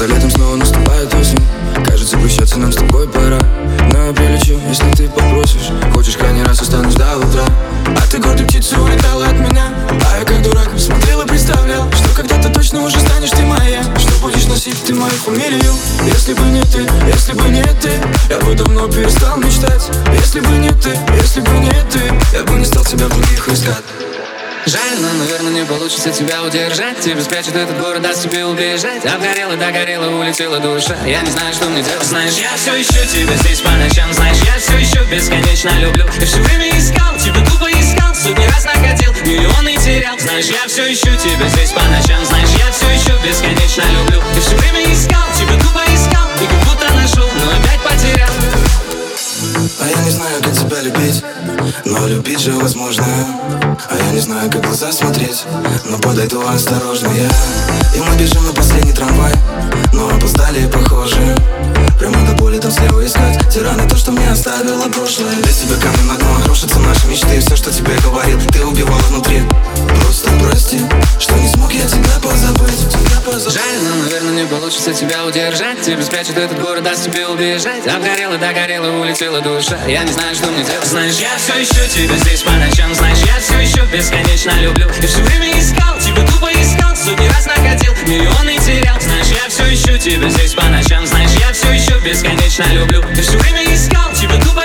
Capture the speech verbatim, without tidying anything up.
За летом снова наступает осень. Кажется, прощаться нам с тобой пора. Но я прилечу, если ты попросишь. Хочешь, крайний раз останусь до утра. А ты гордой птицей улетала от меня. А я как дурак смотрел и представлял, что когда-то точно уже станешь ты моя. Что будешь носить ты мою фамилию. Если бы не ты, если бы не ты, я бы давно перестал мечтать. Если бы не ты, если бы не ты, я бы не стал тебя в других искать. Жаль, но, наверное, не получится тебя удержать. Тебя спрячет этот город, даст тебе убежать. Обгорела, догорела, улетела душа. Я не знаю, что мне делать, знаешь. Я все ищу тебя здесь по ночам, знаешь. Я все еще бесконечно люблю. Я все время искал, тебя тупо искал. Сотни раз находил, миллионы терял. Знаешь, я все ищу тебя здесь по ночам, знаешь. Я все еще бесконечно люблю. Я все время искал, тебя тупо искал. И как будто нашел, но опять потерял. А я не знаю, как тебя любить, но любить же возможно. А я не знаю, как в глаза смотреть, но подойду осторожно я. И мы бежим на последний трамвай, но опоздали похоже. Прямо до боли там слева искать тираны, то, что мне оставило прошлое. Без тебя камень на дно, рушатся наши мечты. Все, что тебе говорил, ты убивал внутри. Просто прости, что не смог я тебя позабыть, тебя позабыть. Жаль, но, наверное, не получится тебя удержать. Тебя спрячет этот город, даст тебе убежать. Обгорела, догорела, улетела душа. Я не знаю, что мне делать, знаешь. Я все ищу тебя здесь по ночам, знаешь. Я все еще бесконечно люблю. Я все время искал, тебя тупо искал. Сотни раз находил, миллионы терял. Знаешь, я все ищу тебя здесь по ночам, знаешь. Я все еще бесконечно люблю. Я все время искал, тебя тупо